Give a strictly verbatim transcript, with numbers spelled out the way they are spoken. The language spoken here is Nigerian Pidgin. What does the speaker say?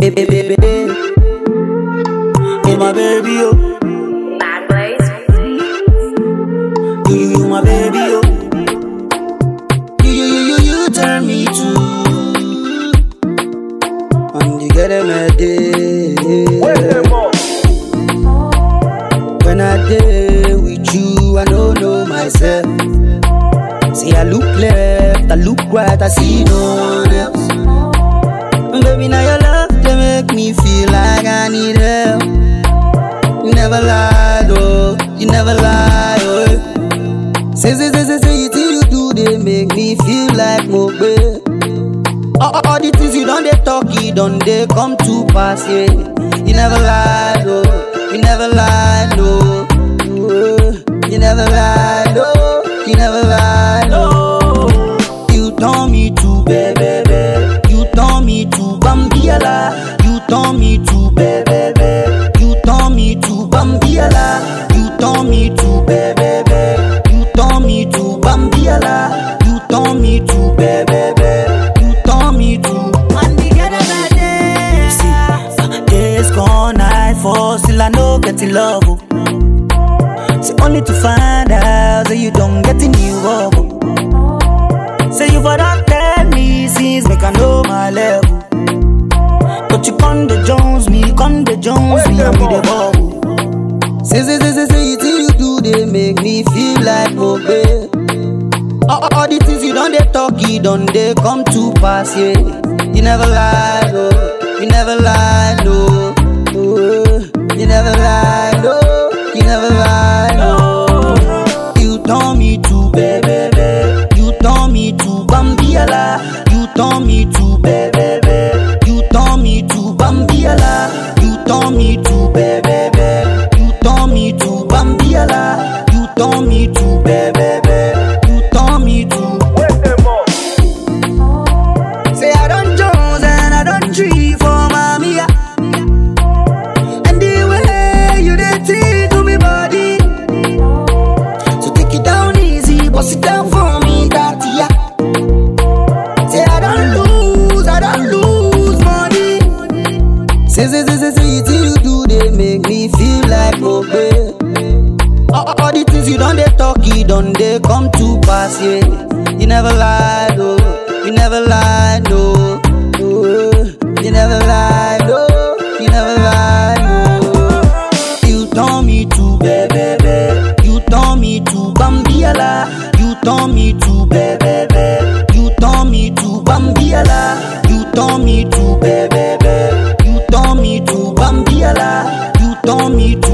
baby, baby. Oh my baby, oh. You, you, you, my baby, oh. You, you, you, you, you turn me to. And you get him a day. When I day with you, I don't know myself. See, I look left, I look right, I see no one else. Baby, now your love, they make me feel like I need help. You never lie, though, you never lie, oh. Say, say, say, say, say, it till you do, they make me feel like more babe. All, all, all the things you done, they talk, you done, they come to pass, yeah. You never lie, though, you never lie, no. You never lie, no, you never lie, no. You turn me to baby, baby. You turn me to Bambiala. You turn me to baby, baby. You turn me to Bambiala. You turn me to baby, baby. You turn me to Bambiala. You turn me to baby, baby. You turn me to. And together that day. See, days gone, night fall, still I know getting love. Oh. See, only to find out that you don't get in you up. Say you for don't tell me since make I know my level. But you con the Jones me, con the Jones me, and me the bubble. Say, say, say, say, say, till you do, they make me feel like oh babe. All, all, all the things you done, they talk, you done, they come to pass, yeah. You never lie, no, you never lie, no. Oh, you never lie, no, you never lie, no. You turn me to baby, baby. You turn me to Bambiala. You turn me to baby, baby. You turn me to Bambiala. You turn me to baby, baby. You turn me to Bambiala. You turn me to baby, baby. You turn me to. Say I don't Jones and I don't tree for Mamia. And the way you did it to me body. So take it down easy, bust it down for me, that yeah. Say I don't lose, I don't lose money. Say, say, say, say, say, till you do, they make me feel like oh babe. All, all, all the things you done, they talk, you done, they come to pass, yeah. You never lie, no, you never lie, no. Oh, you never lie, no, you never lie, no. You turn me to baby, baby. You turn me to Bambiala. You turn me to baby, baby. You turn me to Bambiala. You turn me to baby, baby. You turn me to Bambiala. You turn me to